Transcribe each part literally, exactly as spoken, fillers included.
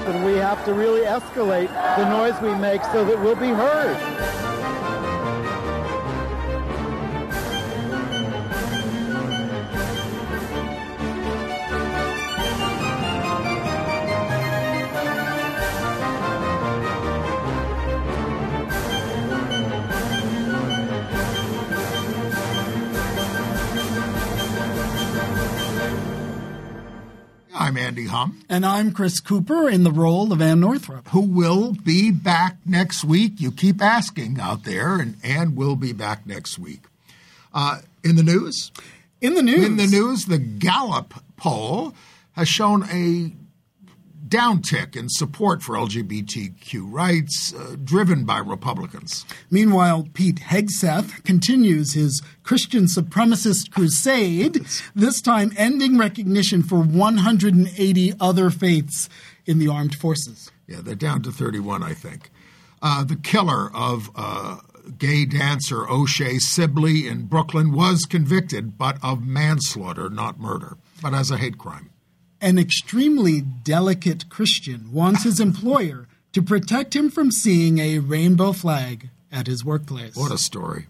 and we have to really escalate the noise we make so that we'll be heard. I'm Andy Hum. And I'm Chris Cooper in the role of Ann Northrup. Who will be back next week. You keep asking out there, and Ann will be back next week. Uh, in the news? In the news. In the news, the Gallup poll has shown a downtick in support for L G B T Q rights, uh, driven by Republicans. Meanwhile, Pete Hegseth continues his Christian supremacist crusade, this time ending recognition for one hundred eighty other faiths in the armed forces. Yeah, they're down to thirty-one, I think. Uh, the killer of uh, gay dancer O'Shea Sibley in Brooklyn was convicted, but of manslaughter, not murder, but as a hate crime. An extremely delicate Christian wants his employer to protect him from seeing a rainbow flag at his workplace. What a story.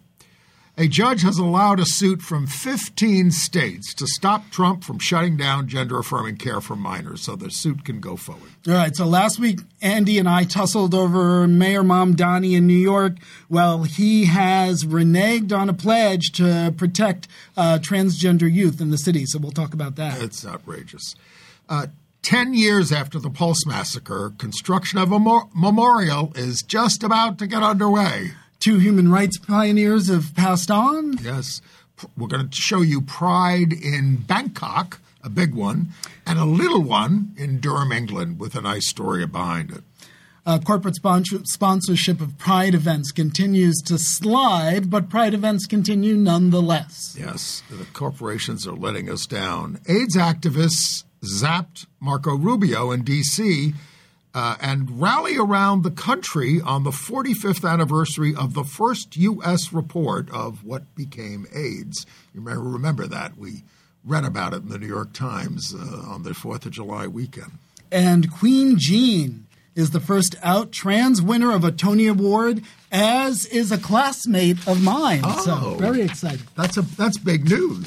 A judge has allowed a suit from fifteen states to stop Trump from shutting down gender-affirming care for minors, so the suit can go forward. All right, so last week, Andy and I tussled over Mayor Mamdani in New York. Well, he has reneged on a pledge to protect uh, transgender youth in the city, so we'll talk about that. It's outrageous. Uh, Ten years after the Pulse massacre, construction of a mo- memorial is just about to get underway. Two human rights pioneers have passed on. Yes. We're going to show you Pride in Bangkok, a big one, and a little one in Durham, England, with a nice story behind it. Uh, corporate sponsor- sponsorship of Pride events continues to slide, but Pride events continue nonetheless. Yes, the corporations are letting us down. AIDS activists zapped Marco Rubio in D C uh, and rally around the country on the forty-fifth anniversary of the first U S report of what became AIDS. You may remember that. We read about it in the New York Times uh, on the fourth of July weekend. And Queen Jean is the first out trans winner of a Tony Award, as is a classmate of mine. Oh, so very excited. That's a that's big news.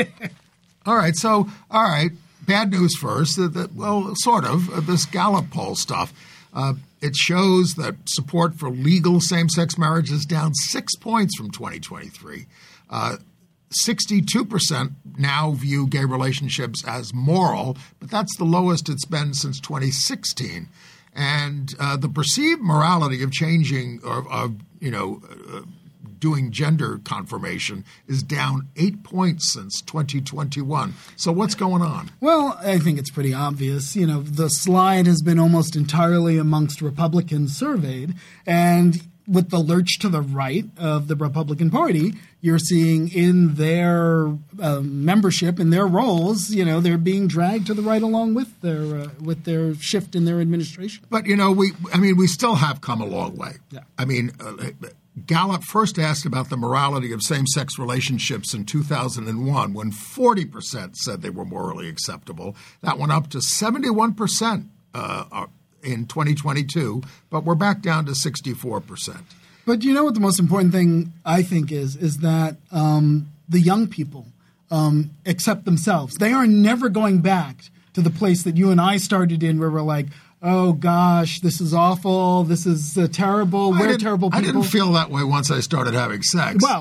All right, so all right. Bad news first. Uh, that, well, sort of. Uh, this Gallup poll stuff. Uh, it shows that support for legal same-sex marriage is down six points from twenty twenty-three. Uh, sixty-two percent now view gay relationships as moral, but that's the lowest it's been since twenty sixteen. And uh, the perceived morality of changing or of, you know, uh, doing gender confirmation is down eight points since twenty twenty-one. So what's going on? Well, I think it's pretty obvious. You know, the slide has been almost entirely amongst Republicans surveyed, and with the lurch to the right of the Republican Party, you're seeing in their uh, membership, in their roles, you know, they're being dragged to the right along with their uh, with their shift in their administration. But, you know, we I mean, we still have come a long way. Yeah. I mean, uh, Gallup first asked about the morality of same-sex relationships in two thousand one when forty percent said they were morally acceptable. That went up to seventy-one percent uh, in twenty twenty-two, but we're back down to sixty-four percent. But you know what the most important thing, I think, is, is that um, the young people um, accept themselves. They are never going back to the place that you and I started in where we're like, oh, gosh, this is awful. This is uh, terrible. We're terrible people. I didn't feel that way once I started having sex. Well,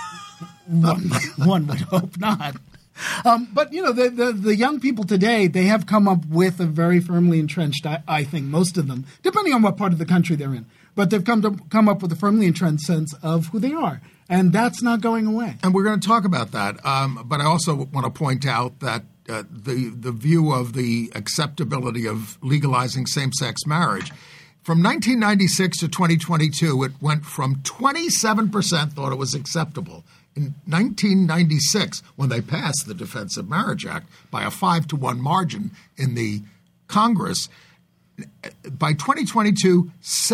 one, one would hope not. Um, but, you know, the, the, the young people today, they have come up with a very firmly entrenched, I, I think, most of them, depending on what part of the country they're in. But they've come to come up with a firmly entrenched sense of who they are. And that's not going away. And we're going to talk about that. Um, but I also want to point out that uh, the, the view of the acceptability of legalizing same-sex marriage, from nineteen ninety-six to twenty twenty-two, it went from twenty-seven percent thought it was acceptable. In nineteen ninety-six, when they passed the Defense of Marriage Act by a five to one margin in the Congress, by twenty twenty-two,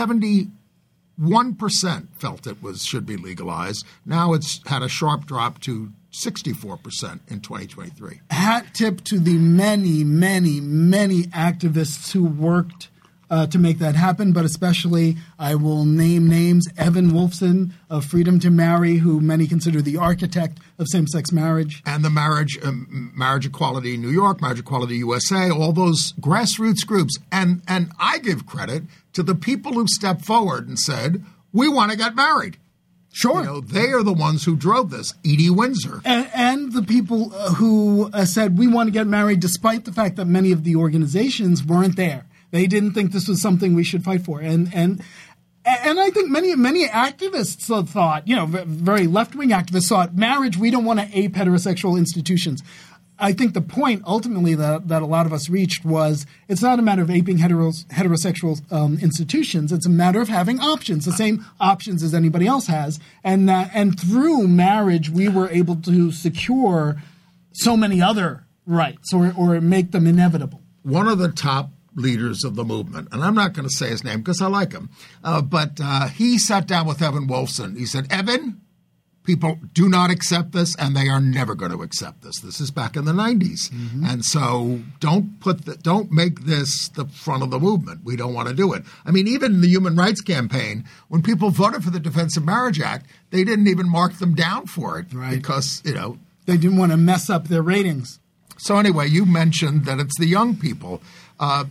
seventy-one percent felt it was should be legalized. Now it's had a sharp drop to sixty-four percent in twenty twenty-three. Hat tip to the many, many, many activists who worked uh, to make that happen, but especially I will name names, Evan Wolfson of Freedom to Marry, who many consider the architect of same-sex marriage. And the marriage um, marriage equality in New York, marriage equality U S A, all those grassroots groups. And, and I give credit to the people who stepped forward and said, we want to get married. Sure. You know, they are the ones who drove this. Edie Windsor. And, and the people uh, who uh, said, we want to get married, despite the fact that many of the organizations weren't there. They didn't think this was something we should fight for. And and and I think many many activists thought, you know, very left-wing activists thought, marriage, we don't want to ape heterosexual institutions. I think the point ultimately that, that a lot of us reached was it's not a matter of aping heteros, heterosexual um, institutions. It's a matter of having options, the same options as anybody else has. And uh, and through marriage, we were able to secure so many other rights or, or make them inevitable. One of the top leaders of the movement, and I'm not going to say his name because I like him, uh, but uh, he sat down with Evan Wolfson. He said, Evan, people do not accept this, and they are never going to accept this. This is back in the nineties. Mm-hmm. And so don't put the, don't make this the front of the movement. We don't want to do it. I mean, even the Human Rights Campaign, when people voted for the Defense of Marriage Act, they didn't even mark them down for it right. because, you know. They didn't want to mess up their ratings. So anyway, you mentioned that it's the young people. Uh,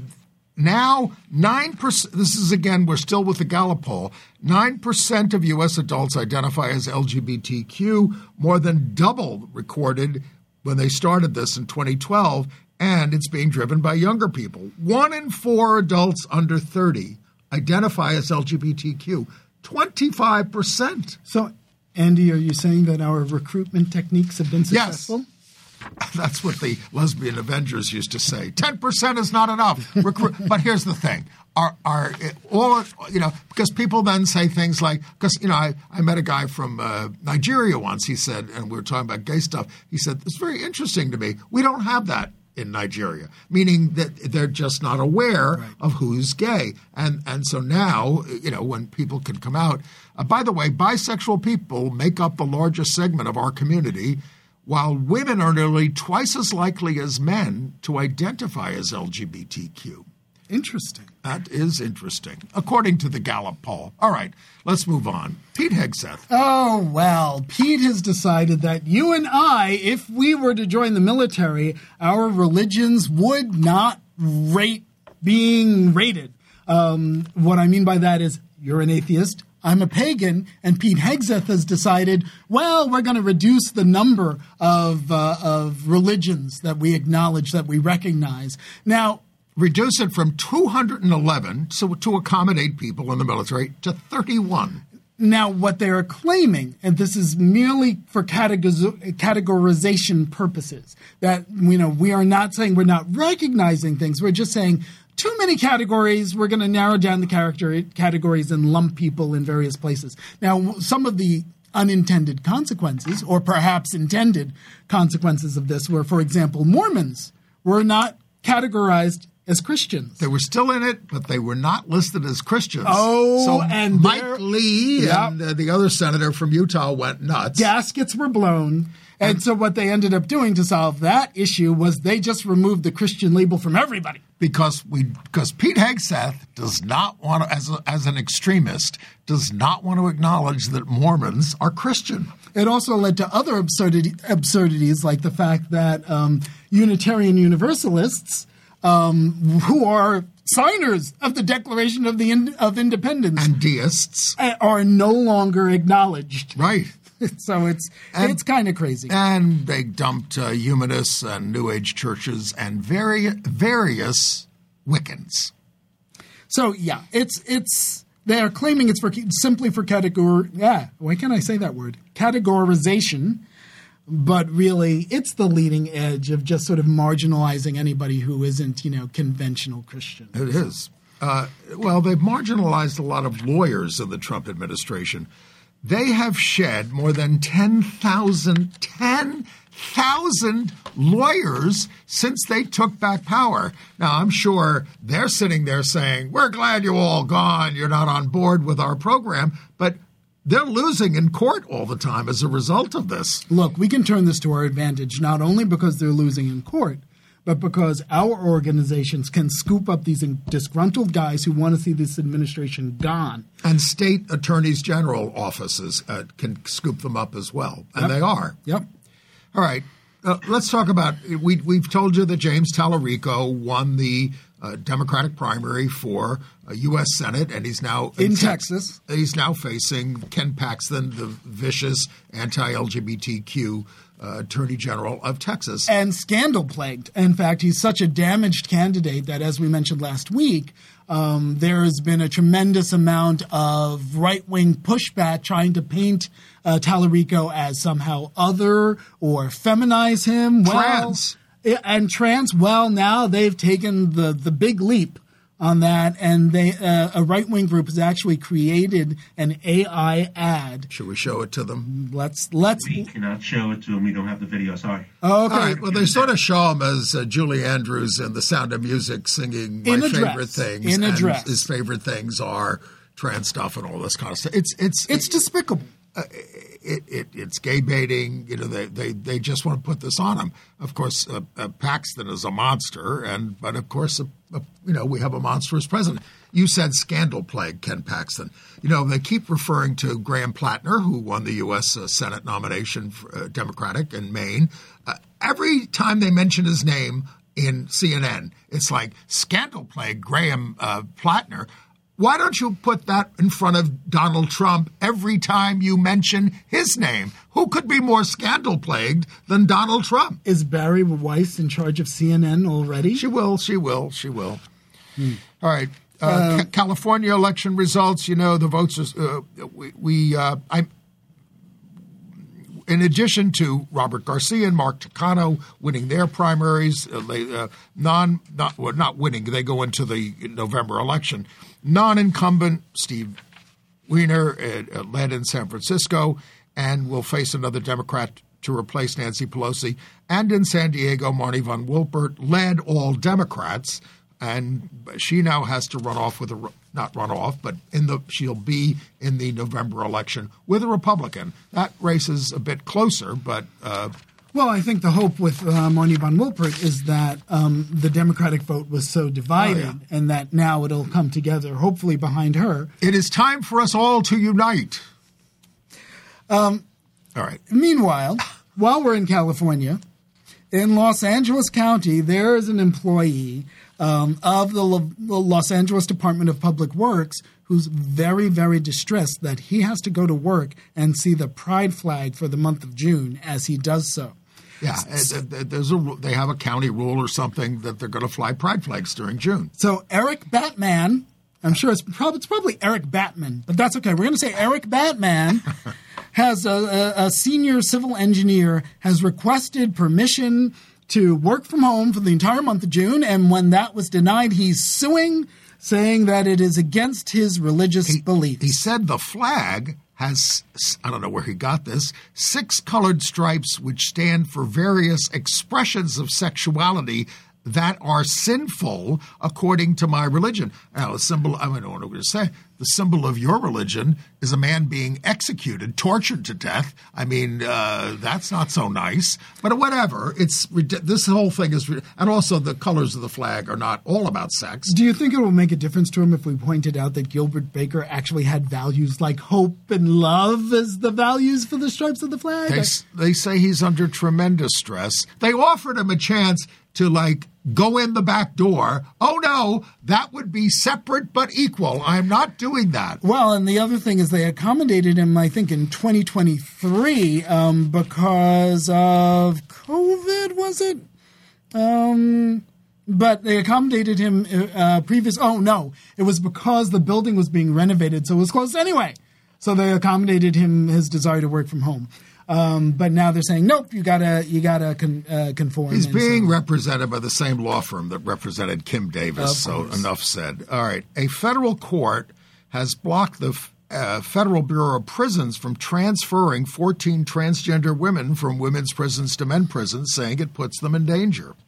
Now, nine percent, this is again, we're still with the Gallup poll, nine percent of U S adults identify as L G B T Q, more than double recorded when they started this in twenty twelve, and it's being driven by younger people. One in four adults under thirty identify as L G B T Q, twenty-five percent. So, Andy, are you saying that our recruitment techniques have been successful? Yes. That's what the lesbian Avengers used to say. ten percent is not enough. Recru- but here's the thing. Are, are all, you know, because people then say things like, because, you know, I, I met a guy from uh, Nigeria once, he said, and we were talking about gay stuff. He said, it's very interesting to me. We don't have that in Nigeria, meaning that they're just not aware right. of who's gay. And and so now, you know, when people can come out, uh, by the way, bisexual people make up the largest segment of our community, while women are nearly twice as likely as men to identify as L G B T Q. Interesting. That is interesting, according to the Gallup poll. All right, let's move on. Pete Hegseth. Oh, well, Pete has decided that you and I, if we were to join the military, our religions would not rate being rated. Um, what I mean by that is you're an atheist, I'm a pagan, and Pete Hegseth has decided, well, we're going to reduce the number of uh, of religions that we acknowledge, that we recognize. Now, reduce it from two hundred eleven, so to accommodate people in the military, to thirty-one. Now, what they are claiming, and this is merely for categoriz- categorization purposes, that, you know, we are not saying we're not recognizing things. We're just saying too many categories. We're going to narrow down the character categories and lump people in various places. Now, some of the unintended consequences, or perhaps intended consequences of this, were, for example, Mormons were not categorized as Christians. They were still in it, but they were not listed as Christians. Oh, so and Mike Lee yep. and uh, the other senator from Utah went nuts. Gaskets were blown. And, and so what they ended up doing to solve that issue was they just removed the Christian label from everybody. Because we, because Pete Hegseth does not want to, as a, as an extremist, does not want to acknowledge that Mormons are Christian. It also led to other absurdity, absurdities, like the fact that um, Unitarian Universalists, um, who are signers of the Declaration of the in, of Independence, and deists, are no longer acknowledged. Right. So it's and, it's kind of crazy. And they dumped uh, humanists and New Age churches and very various Wiccans. So yeah, it's it's they are claiming it's for simply for category. Yeah, why can't I say that word? Categorization, but really it's the leading edge of just sort of marginalizing anybody who isn't, you know, conventional Christian. It is. Uh, well, they've marginalized a lot of lawyers in the Trump administration. They have shed more than ten thousand, ten thousand lawyers since they took back power. Now, I'm sure they're sitting there saying, we're glad you're all gone. You're not on board with our program. But they're losing in court all the time as a result of this. Look, we can turn this to our advantage, not only because they're losing in court, but because our organizations can scoop up these disgruntled guys who want to see this administration gone. And state attorneys general offices uh, can scoop them up as well, and Yep. they are. Yep. All right. Uh, let's talk about we, we've told you that James Tallarico won the uh, Democratic primary for uh, U S Senate, and he's now In Tex- Texas. He's now facing Ken Paxton, the vicious anti-L G B T Q uh, Attorney General of Texas. And scandal-plagued. In fact, he's such a damaged candidate that, as we mentioned last week, um, there has been a tremendous amount of right-wing pushback trying to paint uh, Tallarico as somehow other or feminize him. Well, Trans. And trans. Well, now they've taken the, the big leap on that, and they uh, a right-wing group has actually created an A I ad. Should we show it to them? Let's let's. We cannot show it to them. We don't have the video. Sorry. Oh, okay. All right. Well, they sort of show him as uh, Julie Andrews in The Sound of Music singing My In a Favorite dress. Things. In a and dress. his favorite things are trans stuff and all this kind of stuff. It's it's It's despicable. It, it, it's gay baiting. You know, they, they, they just want to put this on him. Of course, uh, uh, Paxton is a monster, and but of course, uh, uh, you know, we have a monstrous president. You said scandal plague, Ken Paxton. You know, they keep referring to Graham Plattner, who won the U S Uh, Senate nomination for uh, Democratic in Maine. Uh, every time they mention his name in C N N, it's like scandal plague, Graham uh, Plattner. Why don't you put that in front of Donald Trump every time you mention his name? Who could be more scandal-plagued than Donald Trump? Is Barry Weiss in charge of C N N already? She will, she will, she will. Hmm. All right. Uh, uh, Ca- California election results, you know, the votes, are, uh, we, we uh, I, in addition to Robert Garcia and Mark Takano winning their primaries, uh, they, uh, non, not, well, not winning, they go into the November election. Non-incumbent Steve Weiner uh, led in San Francisco and will face another Democrat to replace Nancy Pelosi. And in San Diego, Marnie von Wilpert led all Democrats, and she now has to run off with a not run off, but in the she'll be in the November election with a Republican. That race is a bit closer, but. Uh, Well, I think the hope with uh, Marnie von Wilpert is that um, the Democratic vote was so divided oh, yeah. and that now it'll come together, hopefully behind her. It is time for us all to unite. Um, all right. Meanwhile, while we're in California, in Los Angeles County, there is an employee um, of the, Lo- the Los Angeles Department of Public Works who's very, very distressed that he has to go to work and see the pride flag for the month of June as he does so. Yeah, there's a, they have a county rule or something that they're going to fly pride flags during June. So Eric Batman, I'm sure it's probably, it's probably Eric Batman, but that's okay. We're going to say Eric Batman has a, a, a senior civil engineer has requested permission to work from home for the entire month of June, and when that was denied, he's suing, saying that it is against his religious he, beliefs. He said the flag has, I don't know where he got this, six colored stripes which stand for various expressions of sexuality that are sinful according to my religion. Now, the symbol, I don't know what I'm going to say, the symbol of your religion is a man being executed, tortured to death. I mean, uh, that's not so nice. But whatever, it's this whole thing is, and also the colors of the flag are not all about sex. Do you think it will make a difference to him if we pointed out that Gilbert Baker actually had values like hope and love as the values for the stripes of the flag? They, they say he's under tremendous stress. They offered him a chance to, like, go in the back door. Oh, no, that would be separate but equal. I'm not doing that. Well, and the other thing is they accommodated him, I think, in twenty twenty-three um, because of COVID, was it? Um, but they accommodated him uh, previous. Oh, no, it was because the building was being renovated, so it was closed anyway. So they accommodated him his desire to work from home. Um, but now they're saying, nope, you gotta, you gotta con, uh, conform. He's being so. represented by the same law firm that represented Kim Davis. So enough said. All right. A federal court has blocked the uh, Federal Bureau of Prisons from transferring fourteen transgender women from women's prisons to men's prisons, saying it puts them in danger.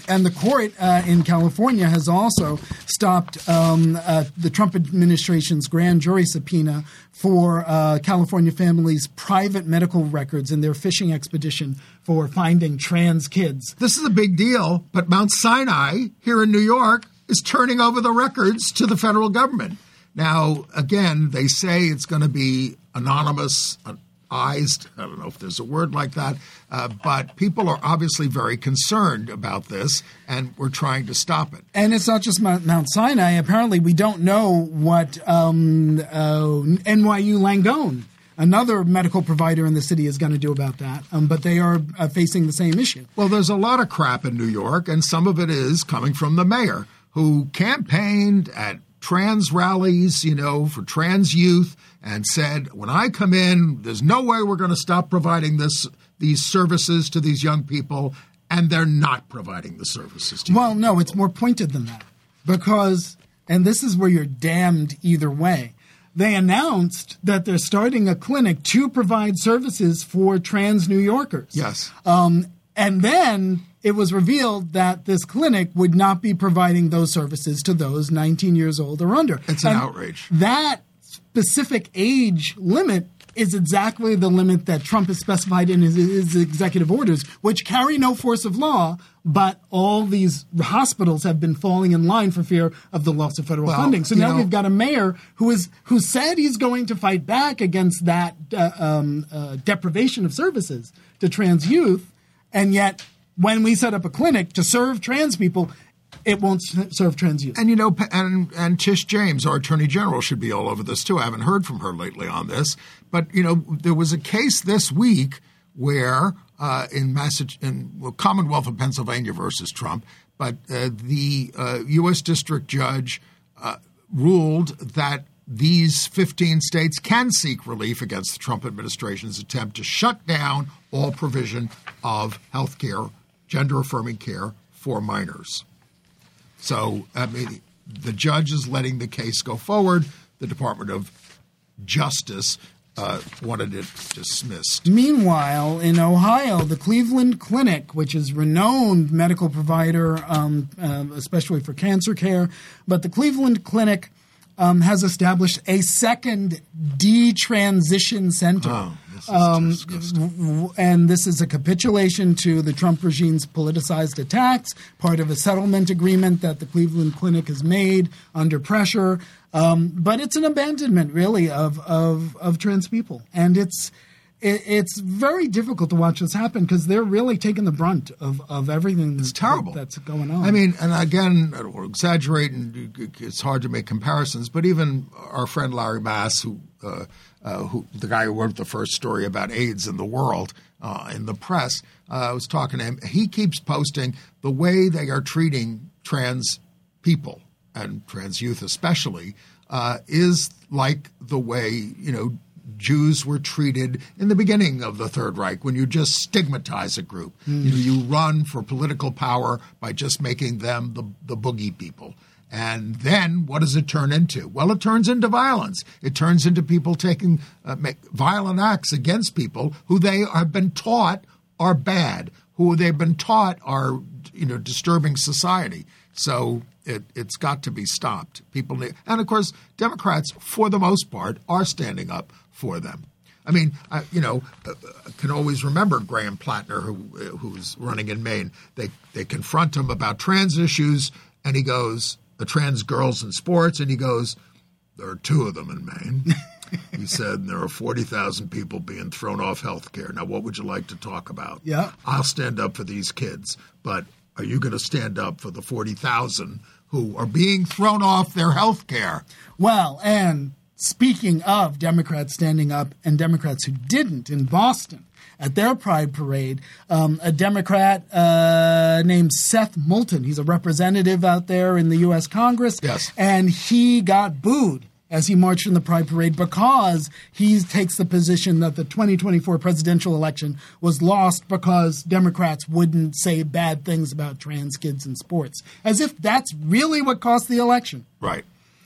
and the court uh, in California has also stopped um, uh, the Trump administration's grand jury subpoena for uh, California families' private medical records in their fishing expedition for finding trans kids. This is a big deal, but Mount Sinai here in New York is turning over the records to the federal government. Now, again, they say it's going to be anonymous, eyes. I don't know if there's a word like that, uh, but people are obviously very concerned about this, and we're trying to stop it. And it's not just Mount, Mount Sinai. Apparently, we don't know what um, uh, N Y U Langone, another medical provider in the city, is going to do about that, um, but they are uh, facing the same issue. Well, there's a lot of crap in New York, and some of it is coming from the mayor, who campaigned at trans rallies, you know, for trans youth, and said, when I come in, there's no way we're going to stop providing this these services to these young people, and they're not providing the services to Well, young no, people. it's more pointed than that. Because, and this is where you're damned either way, they announced that they're starting a clinic to provide services for trans New Yorkers. Yes. Um, and then it was revealed that this clinic would not be providing those services to those nineteen years old or under. It's an And outrage. That specific age limit is exactly the limit that Trump has specified in his, his executive orders, which carry no force of law, but all these hospitals have been falling in line for fear of the loss of federal Well, funding. So you now know- we've got a mayor who is who said he's going to fight back against that uh, um, uh, deprivation of services to trans youth, and yet when we set up a clinic to serve trans people, it won't s- serve trans youth. And, you know, and, and Tish James, our Attorney General, should be all over this, too. I haven't heard from her lately on this. But, you know, there was a case this week where uh, in, Massach- in well, Commonwealth of Pennsylvania versus Trump, but uh, the uh, U S district judge uh, ruled that these fifteen states can seek relief against the Trump administration's attempt to shut down all provision of health care, gender-affirming care for minors. So, I mean, the judge is letting the case go forward. The Department of Justice uh, wanted it dismissed. Meanwhile, in Ohio, the Cleveland Clinic, which is renowned medical provider, um, uh, especially for cancer care, but the Cleveland Clinic um, has established a second detransition center. Oh, this is Um, disgusting. w- and this is a capitulation to the Trump regime's politicized attacks, part of a settlement agreement that the Cleveland Clinic has made under pressure. Um, but it's an abandonment, really, of, of, of trans people. And it's it, it's very difficult to watch this happen because they're really taking the brunt of, of everything It's terrible. that's going on. I mean, and again, I don't want to exaggerate, and it's hard to make comparisons, but even our friend Larry Mass, who, uh, uh, who the guy who wrote the first story about AIDS in the world uh, in the press, uh, I was talking to him. He keeps posting the way they are treating trans people and trans youth especially uh, is like the way, you know, Jews were treated in the beginning of the Third Reich when you just stigmatize a group. Mm. You know, you run for political power by just making them the, the boogie people. And then what does it turn into? Well, it turns into violence. It turns into people taking uh, make violent acts against people who they have been taught are bad, who they've been taught are, you know, disturbing society. So it, it's got to be stopped. People need, and of course, Democrats, for the most part, are standing up for them. I mean, I, you know, uh, can always remember Graham Plattner, who who's running in Maine. They they confront him about trans issues, and he goes, the trans girls in sports, and he goes, there are two of them in Maine. He said, there are forty thousand people being thrown off health care. Now, what would you like to talk about? Yeah. I'll stand up for these kids, but are you going to stand up for the forty thousand who are being thrown off their health care? Well, and speaking of Democrats standing up and Democrats who didn't, in Boston at their Pride Parade, um, a Democrat uh, named Seth Moulton, he's a representative out there in the U S Congress, Yes. and he got booed as he marched in the Pride Parade because he takes the position that the twenty twenty-four presidential election was lost because Democrats wouldn't say bad things about trans kids in sports, as if that's really what cost the election. Right.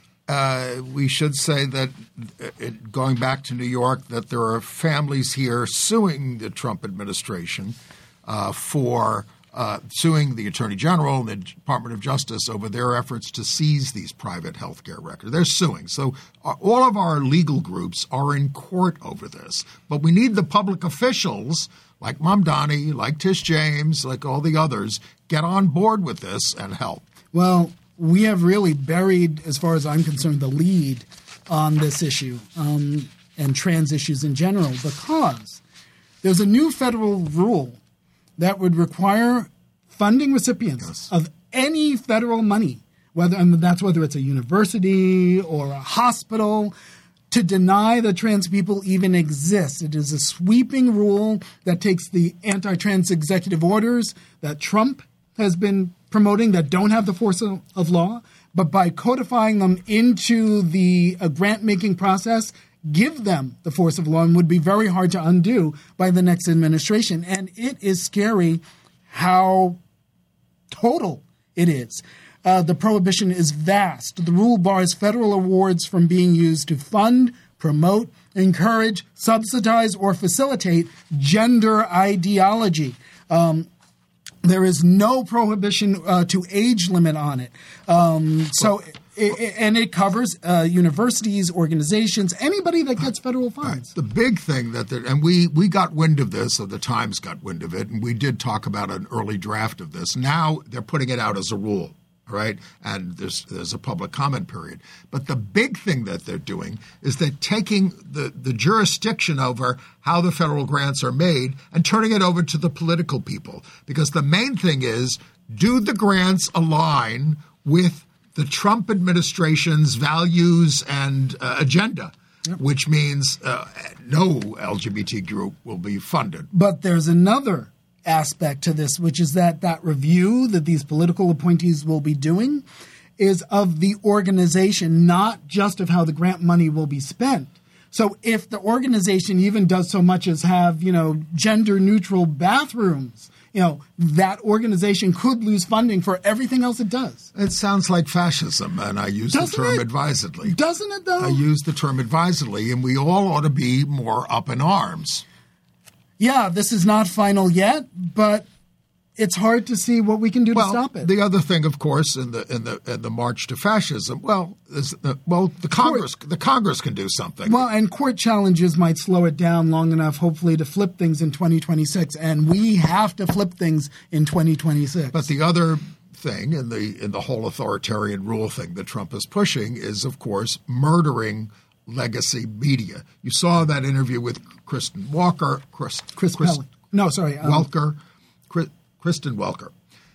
Uh, we should say that, uh, going back to New York, that there are families here suing the Trump administration uh, for uh, suing the Attorney General and the Department of Justice over their efforts to seize these private health care records. They're suing. So uh, all of our legal groups are in court over this. But we need the public officials like Mamdani, like Tish James, like all the others, get on board with this and help. Well, we have really buried, as far as I'm concerned, the lead on this issue um, and trans issues in general, because there's a new federal rule that would require funding recipients yes. of any federal money, whether and that's whether it's a university or a hospital, to deny that trans people even exist. It is a sweeping rule that takes the anti-trans executive orders that Trump has been promoting that don't have the force of, of law, but by codifying them into the uh, grant-making process, give them the force of law and would be very hard to undo by the next administration. And it is scary how total it is. Uh, the prohibition is vast. The rule bars federal awards from being used to fund, promote, encourage, subsidize, or facilitate gender ideology. Um, there is no prohibition uh, to age limit on it. Um, so, it, it, and it covers uh, universities, organizations, anybody that gets federal funds. Right. The big thing that, and we, we got wind of this, or the Times got wind of it, and we did talk about an early draft of this. Now they're putting it out as a rule. Right, and there's there's a public comment period. But the big thing that they're doing is they're taking the, the jurisdiction over how the federal grants are made and turning it over to the political people. Because the main thing is, do the grants align with the Trump administration's values and uh, agenda? Yep. Which means uh, no L G B T group will be funded. But there's another aspect to this, which is that that review that these political appointees will be doing is of the organization, not just of how the grant money will be spent. So if the organization even does so much as have, you know, gender neutral bathrooms, you know, that organization could lose funding for everything else it does. It sounds like fascism, and I use Doesn't the term it? advisedly. Doesn't it, though? I use the term advisedly, and we all ought to be more up in arms. Yeah, this is not final yet, but it's hard to see what we can do well, to stop it. The other thing, of course, in the in the in the march to fascism, well, is the, well, the Congress court, the Congress can do something. Well, and court challenges might slow it down long enough, hopefully, to flip things in twenty twenty-six, and we have to flip things in twenty twenty-six. But the other thing in the in the whole authoritarian rule thing that Trump is pushing is, of course, murdering legacy media. You saw that interview with Kristen Walker, Chris, Chris, Chris Pelly. No, sorry, um, Welker, Chris, Kristen Welker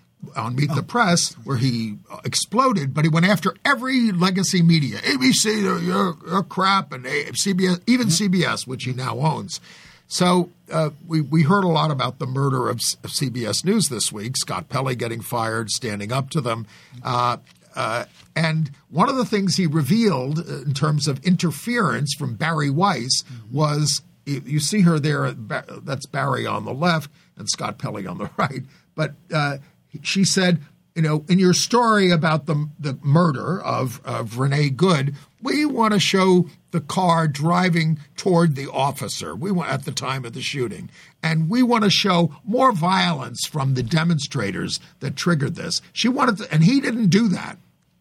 on Meet oh. the Press, where he exploded, but he went after every legacy media, A B C, you're, you're crap, and C B S, even C B S, which he now owns. So uh, we we heard a lot about the murder of, of C B S News this week. Scott Pelley getting fired, standing up to them. Uh, Uh, and one of the things he revealed in terms of interference from Barry Weiss was, you, you see her there, that's Barry on the left and Scott Pelley on the right. But uh, she said, you know, in your story about the the murder of, of Renee Good, we want to show the car driving toward the officer. We want at the time of the shooting. And we want to show more violence from the demonstrators that triggered this. She wanted to, and he didn't do that.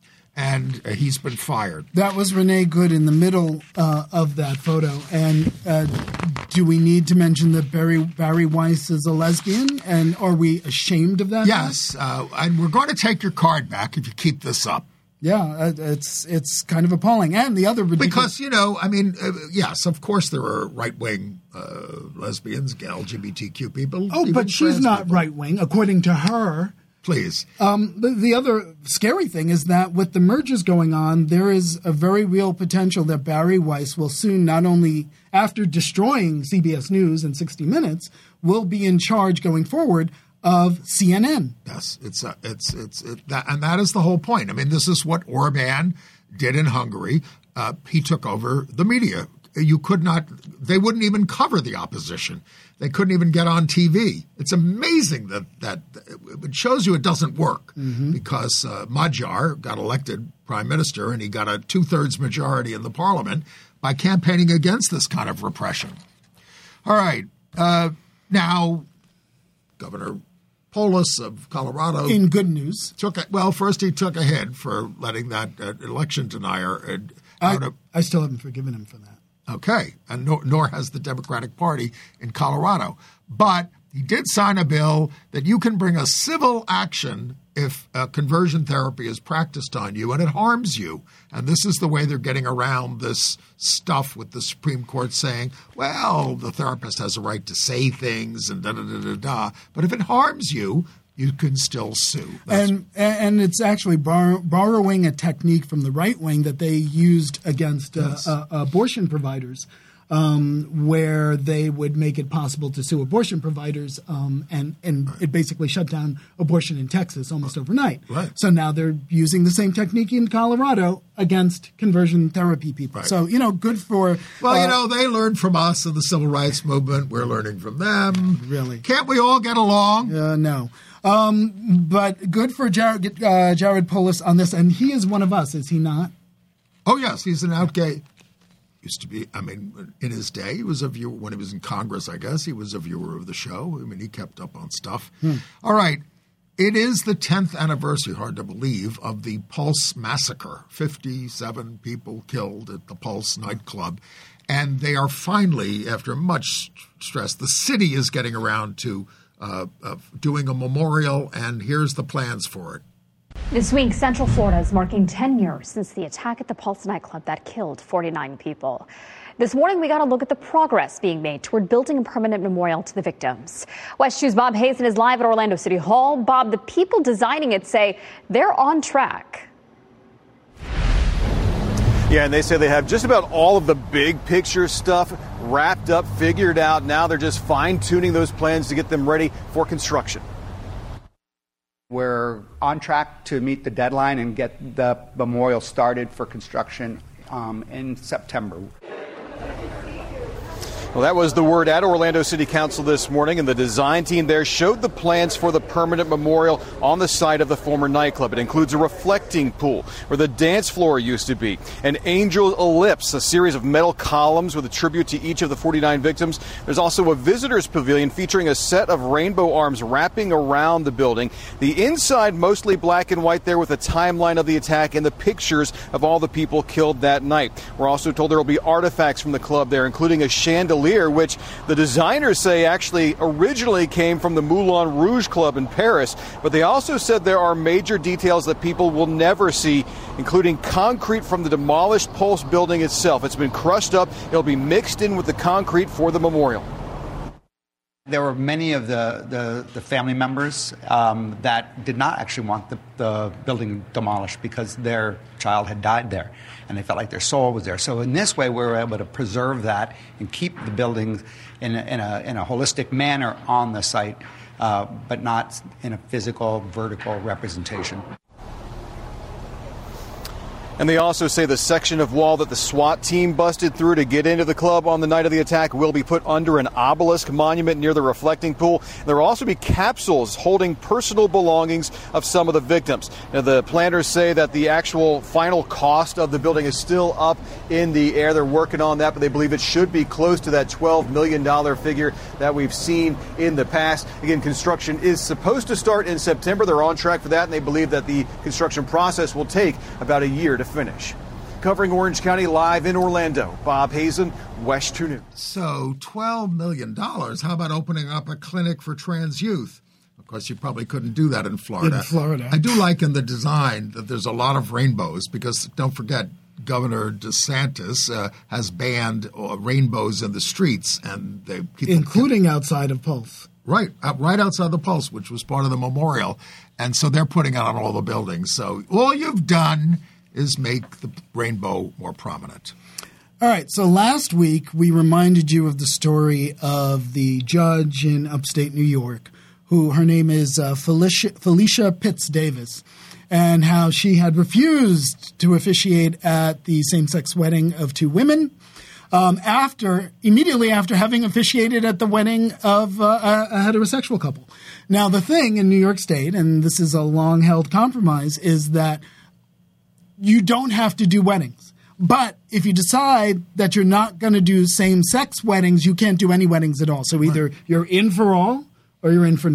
And uh, he's been fired. That was Renee Good in the middle uh, of that photo. And uh, do we need to mention that Barry Barry Weiss is a lesbian? And are we ashamed of that? Yes. Uh, and we're going to take your card back if you keep this up. Yeah, it's it's kind of appalling. And the other ridiculous... Because, you know, I mean, uh, yes, of course there are right-wing uh, lesbians, L G B T Q people. Oh, but she's not people. right-wing, according to her. Please. Um, the, the other scary thing is that with the mergers going on, there is a very real potential that Barry Weiss will soon, not only after destroying C B S News and sixty minutes, will be in charge going forward of C N N. Yes, it's uh, it's it's it, that, and that is the whole point. I mean, this is what Orban did in Hungary. Uh, he took over the media. You could not. They wouldn't even cover the opposition. They couldn't even get on T V. It's amazing that that it shows you it doesn't work mm-hmm. because uh, Magyar got elected prime minister and he got a two-thirds majority in the parliament by campaigning against this kind of repression. All right. Uh, now, Governor Polis of Colorado. In good news. Took a, well, first he took a hit for letting that uh, election denier uh, out I, of. I still haven't forgiven him for that. Okay, and nor, nor has the Democratic Party in Colorado. But he did sign a bill that you can bring a civil action if uh, conversion therapy is practiced on you and it harms you. And this is the way they're getting around this stuff with the Supreme Court saying, well, the therapist has a right to say things and da-da-da-da-da. But if it harms you, you can still sue. That's and and it's actually bor- borrowing a technique from the right wing that they used against uh, Yes. uh, abortion providers, um, where they would make it possible to sue abortion providers, um, and and it basically shut down abortion in Texas almost overnight. Right. So now they're using the same technique in Colorado against conversion therapy people. Right. So you know, good for Well, you uh, know, they learned from us in the civil rights movement. We're learning from them. Really. Can't we all get along? Uh, no. Um, but good for Jared, uh, Jared Polis on this. And he is one of us, is he not? Oh, yes. He's an out gay. Used to be, I mean, in his day, he was a viewer. When he was in Congress, I guess, he was a viewer of the show. I mean, he kept up on stuff. Hmm. All right. It is the tenth anniversary, hard to believe, of the Pulse massacre. fifty-seven people killed at the Pulse nightclub. And they are finally, after much stress, the city is getting around to Uh, uh, doing a memorial, and here's the plans for it. This week, Central Florida is marking ten years since the attack at the Pulse nightclub that killed forty-nine people. This morning, we got a look at the progress being made toward building a permanent memorial to the victims. West two's Bob Hazen is live at Orlando City Hall. Bob, the people designing it say they're on track. Yeah, and they say they have just about all of the big picture stuff wrapped up, figured out. Now they're just fine-tuning those plans to get them ready for construction. We're on track to meet the deadline and get the memorial started for construction um, in September. Well, that was the word at Orlando City Council this morning, and the design team there showed the plans for the permanent memorial on the site of the former nightclub. It includes a reflecting pool where the dance floor used to be, an angel ellipse, a series of metal columns with a tribute to each of the forty-nine victims. There's also a visitors pavilion featuring a set of rainbow arms wrapping around the building. The inside mostly black and white there with a timeline of the attack and the pictures of all the people killed that night. We're also told there will be artifacts from the club there, including a chandelier, which the designers say actually originally came from the Moulin Rouge Club in Paris. But they also said there are major details that people will never see, including concrete from the demolished Pulse building itself. It's been crushed up. It'll be mixed in with the concrete for the memorial. There were many of the, the, the family members um, that did not actually want the, the building demolished because their child had died there, and they felt like their soul was there. So in this way, we were able to preserve that and keep the buildings in a, in a, in a holistic manner on the site, uh, but not in a physical, vertical representation. And they also say the section of wall that the SWAT team busted through to get into the club on the night of the attack will be put under an obelisk monument near the reflecting pool. There will also be capsules holding personal belongings of some of the victims. Now, the planners say that the actual final cost of the building is still up in the air. They're working on that, but they believe it should be close to that twelve million dollars figure that we've seen in the past. Again, construction is supposed to start in September. They're on track for that, and they believe that the construction process will take about a year to finish. Covering Orange County live in Orlando, Bob Hazen, West two News. So twelve million dollars. How about opening up a clinic for trans youth? Of course, you probably couldn't do that in Florida. In Florida. I do like in the design that there's a lot of rainbows because, don't forget, Governor DeSantis uh, has banned uh, rainbows in the streets, and they keep including outside of Pulse. Right, uh, right outside the Pulse, which was part of the memorial. And so they're putting it on all the buildings. So all you've done is make the rainbow more prominent. All right, so last week we reminded you of the story of the judge in upstate New York, who her name is uh, Felicia, Felicia Pitts Davis, and how she had refused to officiate at the same-sex wedding of two women um, after immediately after having officiated at the wedding of uh, a, a heterosexual couple. Now, the thing in New York State, and this is a long-held compromise, is that you don't have to do weddings. But if you decide that you're not going to do same-sex weddings, you can't do any weddings at all. So either right. you're in for all or you're in for none.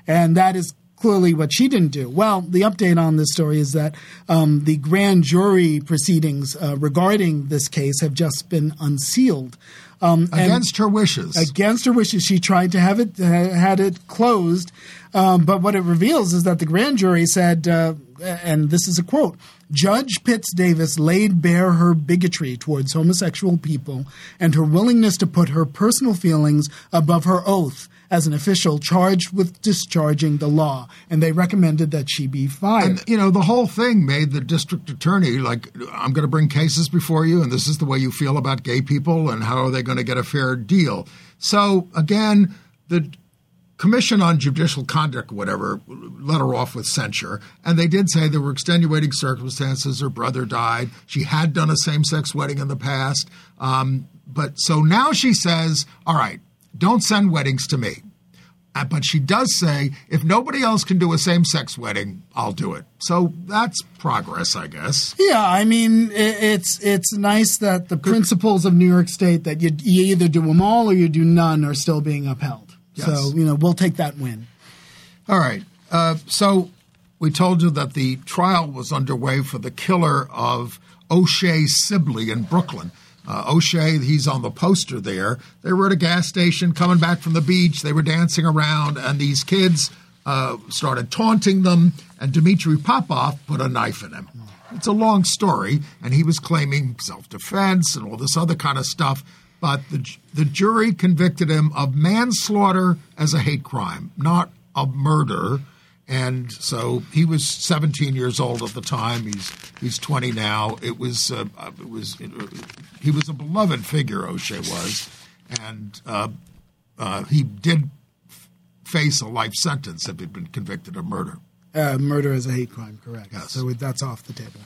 And that is clearly what she didn't do. Well, the update on this story is that um, the grand jury proceedings uh, regarding this case have just been unsealed. Um, against her wishes. Against her wishes. She tried to have it, uh, had it closed. Um, but what it reveals is that the grand jury said, uh, and this is a quote, Judge Pitts Davis laid bare her bigotry towards homosexual people and her willingness to put her personal feelings above her oath as an official charged with discharging the law. And they recommended that she be fired. And, you know, the whole thing made the district attorney like, I'm going to bring cases before you, and this is the way you feel about gay people, and how are they going to get a fair deal? So, again, the Commission on Judicial Conduct, whatever, let her off with censure. And they did say there were extenuating circumstances. Her brother died. She had done a same-sex wedding in the past. Um, but so now she says, all right, don't send weddings to me. Uh, but she does say, if nobody else can do a same-sex wedding, I'll do it. So that's progress, I guess. Yeah, I mean, it's it's nice that the principles of New York State that you, you either do them all or you do none are still being upheld. Yes. So, you know, we'll take that win. All right. Uh, so we told you that the trial was underway for the killer of O'Shea Sibley in Brooklyn. Uh, O'Shea, he's on the poster there. They were at a gas station coming back from the beach. They were dancing around, and these kids uh, started taunting them, and Dmitry Popov put a knife in him. It's a long story, and he was claiming self-defense and all this other kind of stuff. But the the jury convicted him of manslaughter as a hate crime, not a murder. And so he was seventeen years old at the time. He's he's twenty now. It was uh, it was it, he was a beloved figure, O'Shea was, and uh, uh, he did f- face a life sentence if he'd been convicted of murder. Uh, murder as a hate crime, correct? Yes. So that's off the table.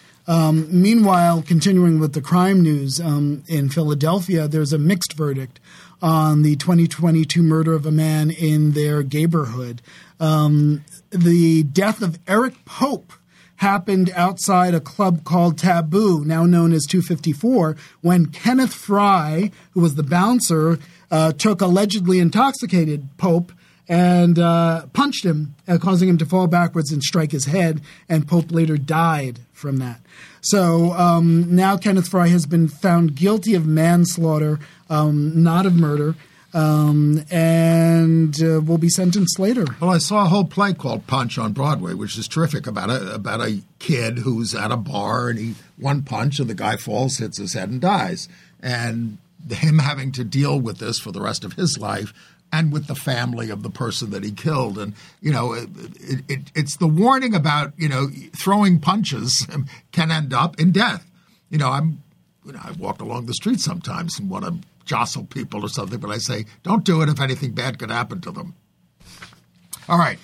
Um, meanwhile, continuing with the crime news, um, in Philadelphia, there's a mixed verdict on the twenty twenty-two murder of a man in their neighborhood. Um, the death of Eric Pope happened outside a club called Taboo, now known as two fifty-four, when Kenneth Fry, who was the bouncer, uh, took allegedly intoxicated Pope and uh, punched him, uh, causing him to fall backwards and strike his head, and Pope later died from that. So um, now Kenneth Fry has been found guilty of manslaughter, um, not of murder, um, and uh, will be sentenced later. Well, I saw a whole play called Punch on Broadway, which is terrific, about a about a kid who's at a bar and he one punch and the guy falls, hits his head, and dies. And him having to deal with this for the rest of his life, and with the family of the person that he killed. And, you know, it, it, it, it's the warning about, you know, throwing punches can end up in death. You know, I'm, you know, I walk along the street sometimes and want to jostle people or something, but I say, don't do it if anything bad could happen to them. All right.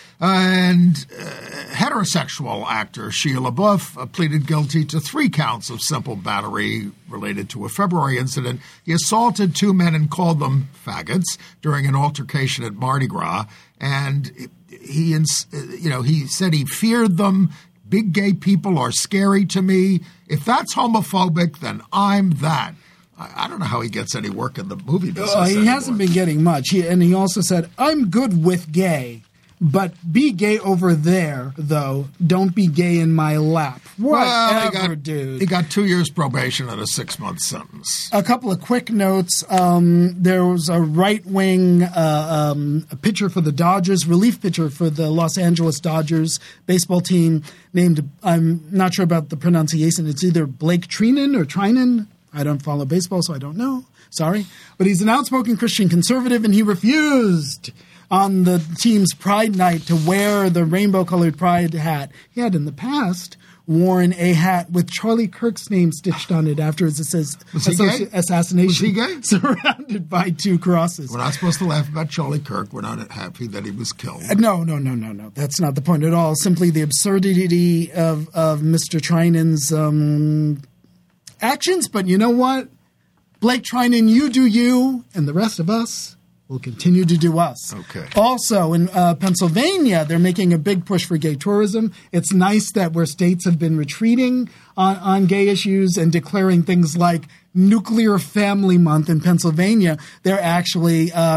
And uh, heterosexual actor Shia LaBeouf uh, pleaded guilty to three counts of simple battery related to a February incident. He assaulted two men and called them faggots during an altercation at Mardi Gras. And he, you know, he said he feared them. Big gay people are scary to me. If that's homophobic, then I'm that. I, I don't know how he gets any work in the movie business. Uh, he anymore. hasn't been getting much. He, and he also said, I'm good with gay. But be gay over there, though. Don't be gay in my lap. Whatever, well, he got, dude. He got two years probation and a six-month sentence. A couple of quick notes. Um, there was a right-wing uh, um, a pitcher for the Dodgers, relief pitcher for the Los Angeles Dodgers baseball team named, I'm not sure about the pronunciation. It's either Blake Trinan or Trinan. I don't follow baseball, so I don't know. Sorry. But he's an outspoken Christian conservative, and he refused on the team's Pride Night to wear the rainbow-colored Pride hat. He had in the past worn a hat with Charlie Kirk's name stitched on it after his assass- assass- assassination. Was he gay? Surrounded by two crosses. We're not supposed to laugh about Charlie Kirk. We're not happy that he was killed. Uh, no, no, no, no, no. That's not the point at all. Simply the absurdity of, of Mister Trinan's um, actions. But you know what? Blake Trinan, you do you, and the rest of us will continue to do us. Okay. Also, in uh, Pennsylvania, they're making a big push for gay tourism. It's nice that where states have been retreating on, on gay issues and declaring things like Nuclear Family Month in Pennsylvania, they're actually uh,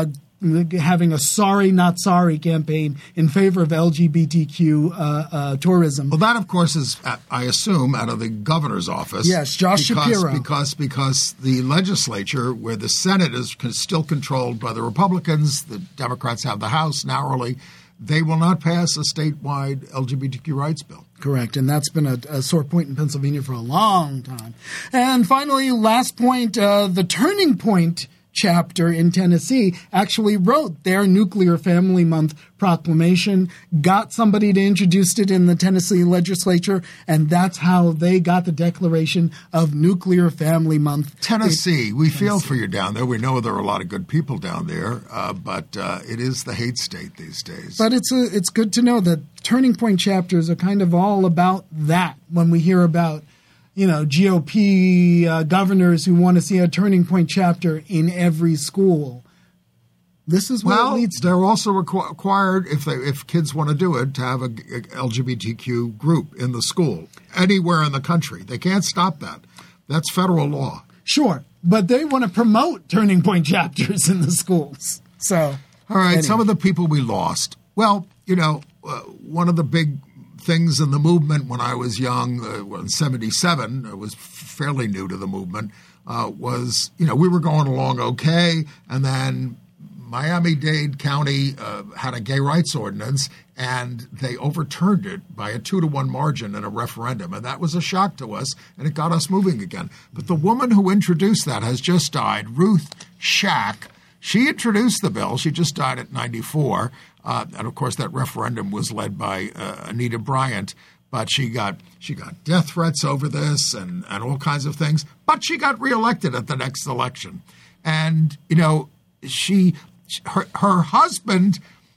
having a sorry, not sorry campaign in favor of L G B T Q uh, uh, tourism. Well, that, of course, is, I assume, out of the governor's office. Yes, Josh because, Shapiro. Because, because the legislature, where the Senate is still controlled by the Republicans, the Democrats have the House narrowly, they will not pass a statewide L G B T Q rights bill. Correct, and that's been a, a sore point in Pennsylvania for a long time. And finally, last point, uh, the Turning Point chapter in Tennessee actually wrote their Nuclear Family Month proclamation, got somebody to introduce it in the Tennessee legislature, and that's how they got the declaration of Nuclear Family Month. Tennessee, it, we Tennessee. feel for you down there. We know there are a lot of good people down there, uh, but uh, it is the hate state these days. But it's a, it's good to know that Turning Point chapters are kind of all about that when we hear about you know, G O P uh, governors who want to see a Turning Point chapter in every school. This is what well, it leads to. They're also requ- required, if they, if kids want to do it, to have a, a L G B T Q group in the school, anywhere in the country. They can't stop that. That's federal law. Sure, but they want to promote Turning Point chapters in the schools. So, all right, anyway. Some of the people we lost. Well, you know, uh, one of the big things in the movement when I was young, uh, in seventy-seven, I was fairly new to the movement, uh, was, you know, we were going along okay, and then Miami-Dade County uh, had a gay rights ordinance, and they overturned it by a two to one margin in a referendum, and that was a shock to us, and it got us moving again. But the woman who introduced that has just died, Ruth Shack. She introduced the bill. She just died at ninety-four. Uh, and, of course, that referendum was led by uh, Anita Bryant. But she got she got death threats over this and, and all kinds of things. But she got reelected at the next election. And, you know, she her, her husband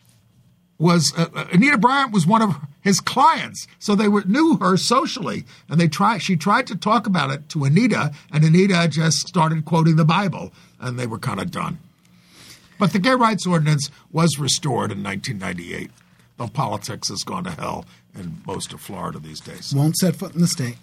was uh, Anita Bryant was one of his clients. So they were, knew her socially. And they tried she tried to talk about it to Anita. And Anita just started quoting the Bible. And they were kind of done. But the gay rights ordinance was restored in nineteen ninety-eight, though politics has gone to hell in most of Florida these days. Won't set foot in the state.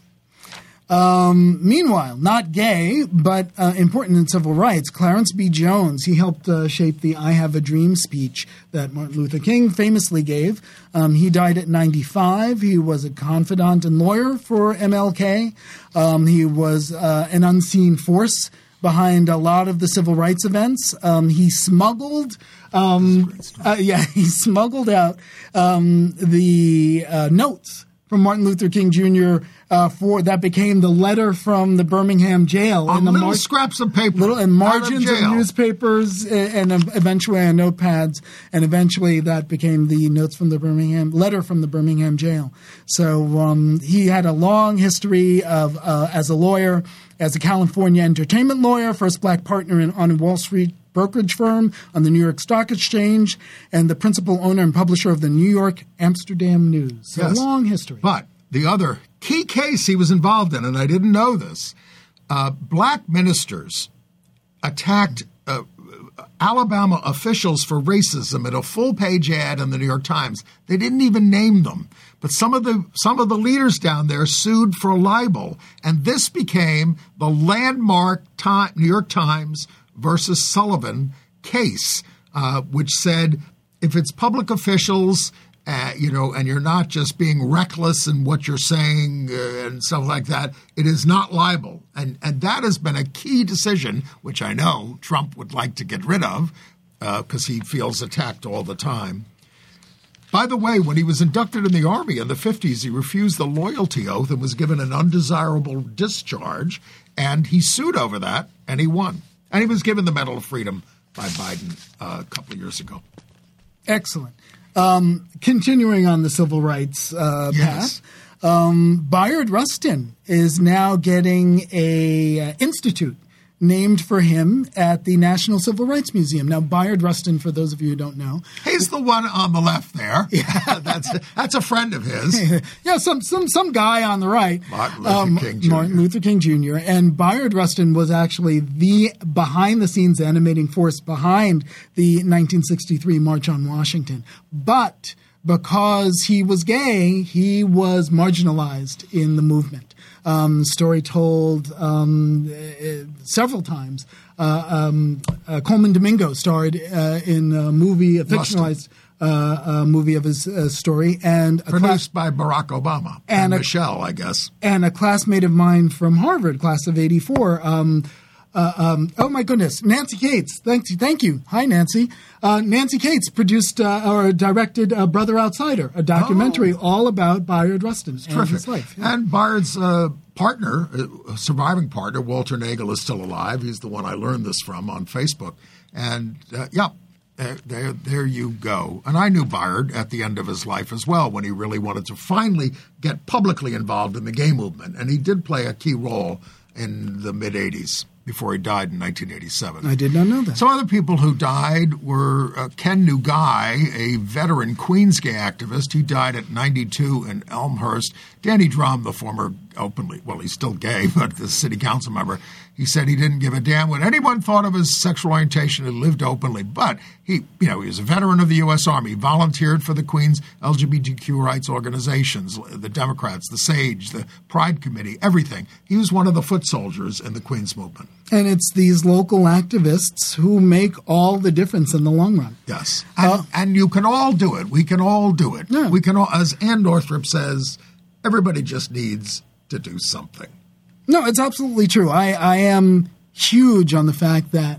Um, meanwhile, not gay, but uh, important in civil rights, Clarence B. Jones, he helped uh, shape the I Have a Dream speech that Martin Luther King famously gave. Um, he died at ninety-five. He was a confidant and lawyer for M L K. Um, he was uh, an unseen force behind a lot of the civil rights events. Um, he smuggled, um, uh, yeah, he smuggled out um, the uh, notes from Martin Luther King Junior Uh, for that became the letter from the Birmingham jail. On and the little mar- scraps of paper, little and margins of, of newspapers, and, and eventually on notepads, and eventually that became the notes from the Birmingham letter from the Birmingham jail. So um, he had a long history of uh, as a lawyer, as a California entertainment lawyer, first black partner in, on Wall Street brokerage firm on the New York Stock Exchange, and the principal owner and publisher of the New York Amsterdam News. So yes. a long history. But the other key case he was involved in, and I didn't know this, uh, black ministers attacked uh, Alabama officials for racism in a full-page ad in the New York Times. They didn't even name them. But some of the some of the leaders down there sued for libel, and this became the landmark time, New York Times versus Sullivan case, uh, which said if it's public officials, uh, you know, and you're not just being reckless in what you're saying uh, and stuff like that, it is not libel. And and that has been a key decision, which I know Trump would like to get rid of because uh, he feels attacked all the time. By the way, when he was inducted in the Army in the fifties, he refused the loyalty oath and was given an undesirable discharge, and he sued over that, and he won. And he was given the Medal of Freedom by Biden uh, a couple of years ago. Excellent. Um, continuing on the civil rights uh, Yes. path, um, Bayard Rustin is now getting a uh, institute named for him at the National Civil Rights Museum. Now, Bayard Rustin, for those of you who don't know, he's the one on the left there. Yeah, that's that's a friend of his. yeah, some some some guy on the right, Martin Luther um, King Junior Martin Luther King Junior And Bayard Rustin was actually the behind-the-scenes animating force behind the nineteen sixty-three March on Washington. But because he was gay, he was marginalized in the movement. Um, story told um, uh, several times. Uh, um, uh, Coleman Domingo starred uh, in a movie, a fictionalized uh, uh, movie of his uh, story, and a produced cla- by Barack Obama and, and a, Michelle, I guess, and a classmate of mine from Harvard, class of eighty-four. Um, Uh, um, oh my goodness, Nancy Cates. Thank you, thank you. Hi, Nancy. Uh, Nancy Cates produced uh, or directed uh, "Brother Outsider," a documentary oh. all about Bayard Rustin and Terrific. his life. Yeah. And Bayard's uh, partner, uh, surviving partner, Walter Nagel, is still alive. He's the one I learned this from on Facebook. And uh, yeah, there, there, there you go. And I knew Bayard at the end of his life as well, when he really wanted to finally get publicly involved in the gay movement. And he did play a key role in the mid-eighties. Before he died in nineteen eighty-seven. I did not know that. Some other people who died were uh, Ken Nugai, a veteran Queens gay activist. He died at ninety-two in Elmhurst. Danny Drum, the former openly, well, he's still gay, but the city council member, he said he didn't give a damn what anyone thought of his sexual orientation. He lived openly. But he, you know, he was a veteran of the U S Army, volunteered for the Queens L G B T Q rights organizations, the Democrats, the SAGE, the Pride Committee, everything. He was one of the foot soldiers in the Queens movement. And it's these local activists who make all the difference in the long run. Yes. And, Uh, and you can all do it. We can all do it. Yeah. We can all, as Ann Northrup says, everybody just needs to do something. No, it's absolutely true. I, I am huge on the fact that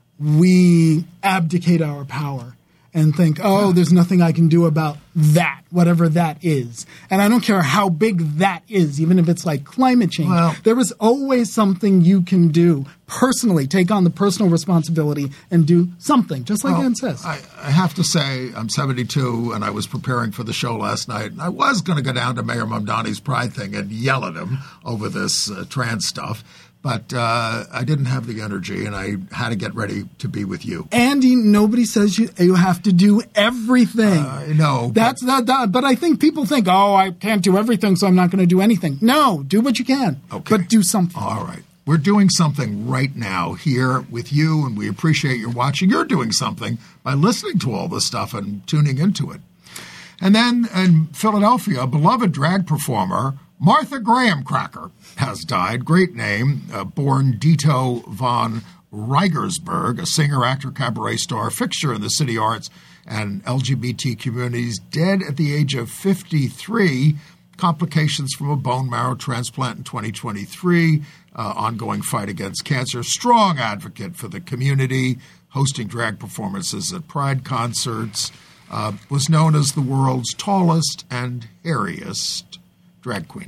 we abdicate our power and think, oh, yeah. there's nothing I can do about that, whatever that is. And I don't care how big that is, even if it's like climate change. Well, there is always something you can do personally, take on the personal responsibility and do something, just like well, Ann says. I, I have to say, I'm seventy-two, and I was preparing for the show last night, and I was going to go down to Mayor Mamdani's Pride thing and yell at him over this uh, trans stuff. But uh, I didn't have the energy, and I had to get ready to be with you. Andy, nobody says you you have to do everything. Uh, no. That's but, that, that. But I think people think, oh, I can't do everything, so I'm not going to do anything. No, do what you can, okay. but do something. All right. We're doing something right now here with you, and we appreciate your watching. You're doing something by listening to all this stuff and tuning into it. And then in Philadelphia, a beloved drag performer, Martha Graham Cracker, has died. Great name, uh, born Dito von Reigersberg, a singer, actor, cabaret star, fixture in the city arts and L G B T communities, dead at the age of fifty-three. Complications from a bone marrow transplant in twenty twenty-three. Uh, ongoing fight against cancer. Strong advocate for the community, hosting drag performances at Pride concerts. Uh, was known as the world's tallest and hairiest drag queen.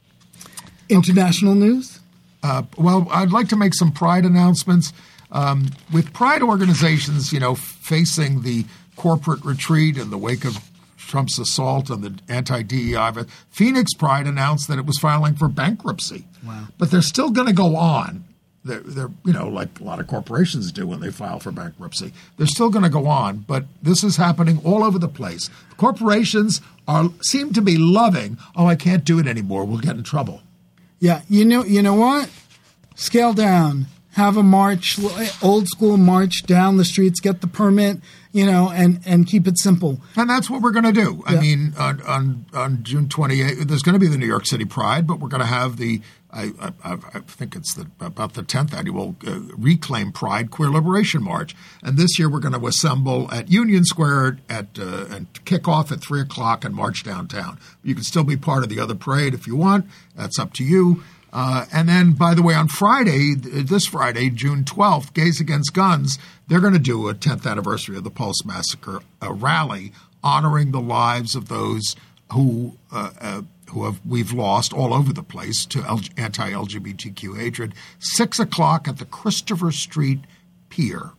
International okay. news? Uh, well, I'd like to make some Pride announcements. Um, with Pride organizations, you know, facing the corporate retreat in the wake of Trump's assault on the anti-D E I, Phoenix Pride announced that it was filing for bankruptcy. Wow. But they're still going to go on. They're, they're, you know, like a lot of corporations do when they file for bankruptcy. They're still going to go on, but this is happening all over the place. Corporations are seem to be loving, oh, I can't do it anymore. We'll get in trouble. Yeah, you know, you know what? Scale down. Have a march, old school march down the streets, get the permit, you know, and, and keep it simple. And that's what we're going to do. Yeah. I mean, on, on on June twenty-eighth, there's going to be the New York City Pride, but we're going to have the, I, I, I think it's the, about the tenth annual uh, Reclaim Pride Queer Liberation March. And this year we're going to assemble at Union Square at uh, and kick off at three o'clock and march downtown. You can still be part of the other parade if you want. That's up to you. Uh, and then, by the way, on Friday, this Friday, June twelfth, Gays Against Guns, they're going to do a tenth anniversary of the Pulse Massacre, a rally honoring the lives of those who uh, uh, who have we've lost all over the place to L- anti-L G B T Q hatred. Six o'clock at the Christopher Street Pier.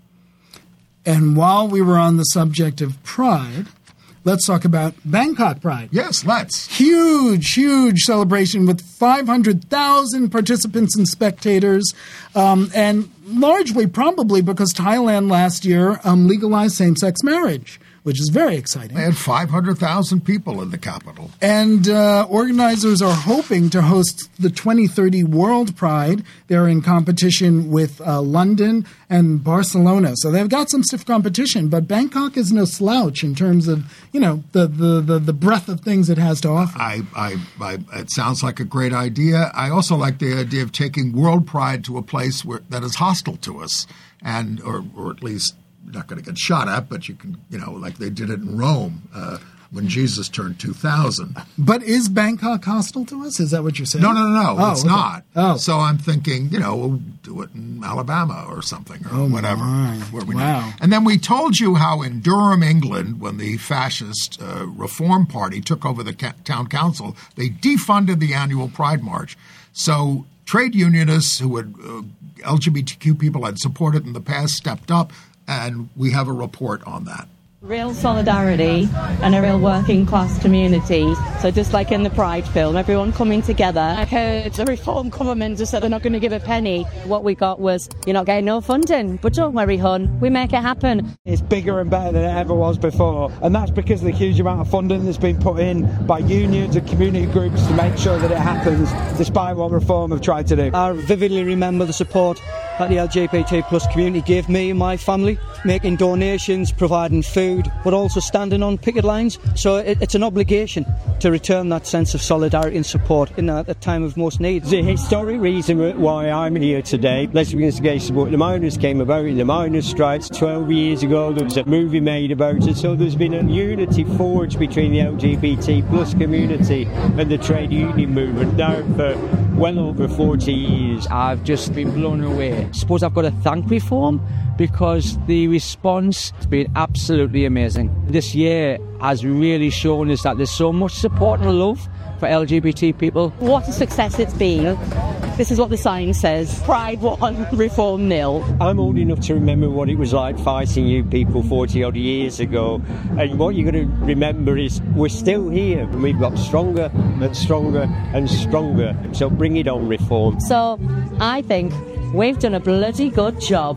And while we were on the subject of Pride, let's talk about Bangkok Pride. Yes, let's. Huge, huge celebration with five hundred thousand participants and spectators, um, and largely probably because Thailand last year um, legalized same-sex marriage, which is very exciting. They had five hundred thousand people in the Capitol. And uh, organizers are hoping to host the twenty thirty World Pride. They're in competition with uh, London and Barcelona. So they've got some stiff competition, but Bangkok is no slouch in terms of, you know, the, the, the, the breadth of things it has to offer. I, I, I, it sounds like a great idea. I also like the idea of taking World Pride to a place where that is hostile to us, and or, or at least not going to get shot at, but you can, you know, like they did it in Rome uh, when Jesus turned two thousand. But is Bangkok hostile to us? Is that what you're saying? No, no, no, no. Oh, it's okay. not. Oh. So I'm thinking, you know, we'll do it in Alabama or something or Oh, whatever. my. Where we Wow. know. And then we told you how in Durham, England, when the fascist uh, Reform Party took over the ca- town council, they defunded the annual Pride March. So trade unionists who had uh, L G B T Q people had supported in the past stepped up, and we have a report on that. Real solidarity and a real working class community. So just like in the Pride film, everyone coming together. I heard the Reform government just said they're not going to give a penny. What we got was, you're not getting no funding, but don't worry, hun, we make it happen. It's bigger and better than it ever was before, and that's because of the huge amount of funding that's been put in by unions and community groups to make sure that it happens, despite what Reform have tried to do. I vividly remember the support that the L G B T plus community gave me and my family, making donations, providing food, but also standing on picket lines. So it, it's an obligation to return that sense of solidarity and support in a, a time of most need. The historic reason why I'm here today, Lesbians Against Support the Miners, came about in the miners' strikes twelve years ago. There was a movie made about it, so there's been a unity forged between the L G B T plus community and the trade union movement now for well over forty years. I've just been blown away. I suppose I've got to thank Reform because the response has been absolutely amazing. This year has really shown us that there's so much support and love for L G B T people. What a success it's been. This is what the sign says. Pride one, Reform nil. I'm old enough to remember what it was like fighting you people forty odd years ago, and what you're going to remember is we're still here and we've got stronger and stronger and stronger. So bring it on, Reform. So I think we've done a bloody good job.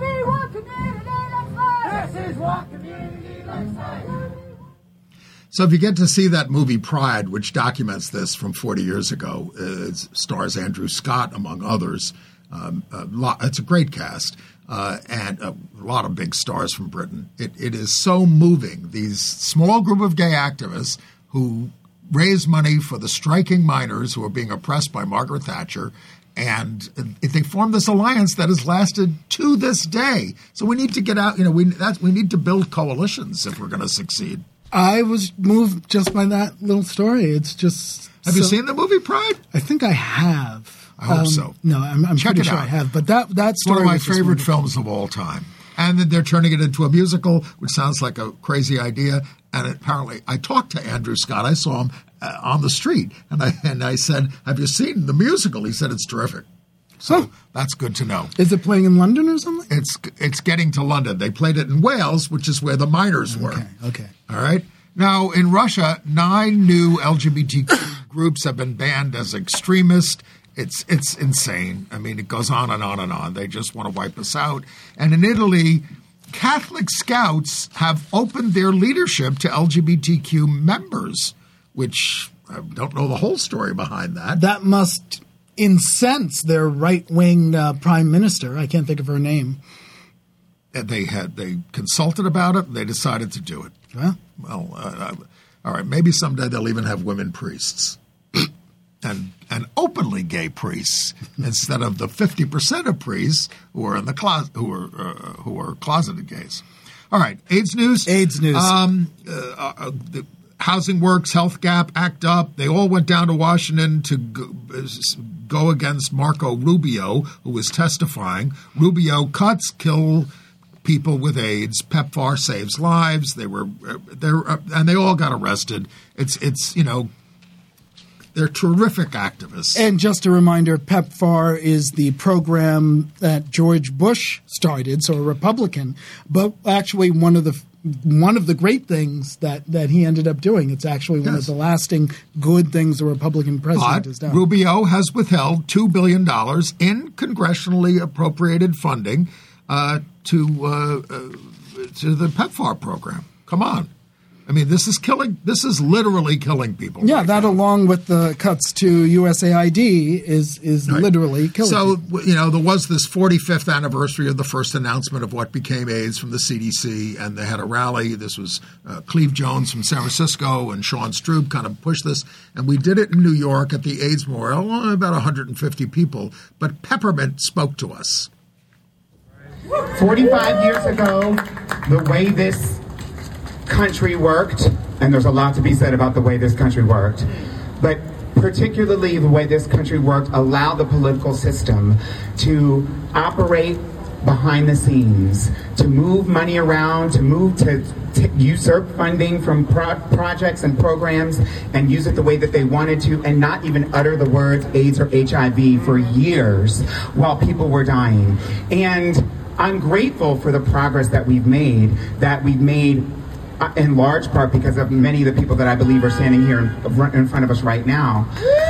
So if you get to see that movie Pride, which documents this from forty years ago, uh, it stars Andrew Scott, among others. Um, a lot, it's a great cast, uh, and a lot of big stars from Britain. It, it is so moving. These small group of gay activists who raise money for the striking miners who are being oppressed by Margaret Thatcher, and if they form this alliance that has lasted to this day. So we need to get out. You know, we that's, we need to build coalitions if we're going to succeed. I was moved just by that little story. It's just. Have so, you seen the movie Pride? I think I have. I hope um, so. No, I'm, I'm Check pretty it sure out. I have. But that that It's story one of my was just favorite wonderful. films of all time. And then they're turning it into a musical, which sounds like a crazy idea. And apparently, I talked to Andrew Scott. I saw him uh, on the street, and I and I said, "Have you seen the musical?" He said, "It's terrific." So Huh. that's good to know. Is it playing in London or something? It's it's getting to London. They played it in Wales, which is where the miners were. Okay. Okay. All right. Now, in Russia, nine new L G B T groups have been banned as extremist. It's it's insane. I mean, it goes on and on and on. They just want to wipe us out. And in Italy, Catholic Scouts have opened their leadership to L G B T Q members, which I don't know the whole story behind that. That must incense their right-wing uh, prime minister. I can't think of her name. And they had they consulted about it. And they decided to do it. Huh? Well, uh, all right. Maybe someday they'll even have women priests. And, and openly gay priests instead of the fifty percent of priests who are in the closet, who are uh, who are closeted gays. All right, AIDS news. AIDS news. Um, uh, uh, the Housing Works, Health Gap, Act Up. They all went down to Washington to go, go against Marco Rubio, who was testifying. Rubio cuts kill people with AIDS. PEPFAR saves lives. They were uh, they're uh, and they all got arrested. It's it's you know. They're terrific activists. And just a reminder, PEPFAR is the program that George Bush started, so a Republican, but actually one of the one of the great things that, that he ended up doing. It's actually one Yes. of the lasting good things the Republican president But has done. Rubio has withheld two billion dollars in congressionally appropriated funding uh, to uh, uh, to the PEPFAR program. Come on. I mean, this is killing, this is literally killing people. Yeah, right that now. along with the cuts to U S A I D is is Right. literally killing So, people. you know, there was this forty-fifth anniversary of the first announcement of what became AIDS from the C D C, and they had a rally. This was uh, Cleve Jones from San Francisco and Sean Strube kind of pushed this, and we did it in New York at the AIDS Memorial, well, about one hundred fifty people, but Peppermint spoke to us. forty-five years ago, the way this country worked, and there's a lot to be said about the way this country worked, but particularly the way this country worked allowed the political system to operate behind the scenes, to move money around, to move to, to usurp funding from pro- projects and programs and use it the way that they wanted to, and not even utter the words AIDS or H I V for years while people were dying. And I'm grateful for the progress that we've made, that we've made in large part because of many of the people that I believe are standing here in, in front of us right now.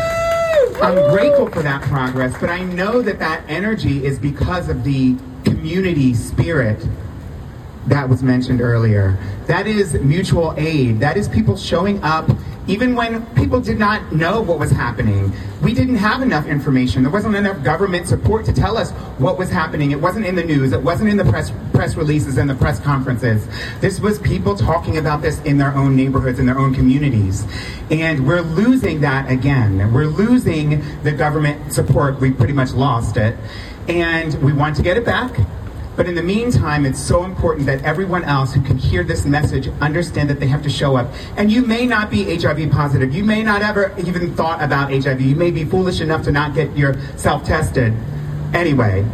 I'm grateful for that progress, but I know that that energy is because of the community spirit that was mentioned earlier. That is mutual aid. That is people showing up even when people did not know what was happening. We didn't have enough information. There wasn't enough government support to tell us what was happening. It wasn't in the news. It wasn't in the press press releases and the press conferences. This was people talking about this in their own neighborhoods, in their own communities. And we're losing that again. We're losing the government support. We pretty much lost it. And we want to get it back. But in the meantime, it's so important that everyone else who can hear this message understand that they have to show up. And you may not be H I V positive. You may not ever even thought about H I V. You may be foolish enough to not get yourself tested anyway.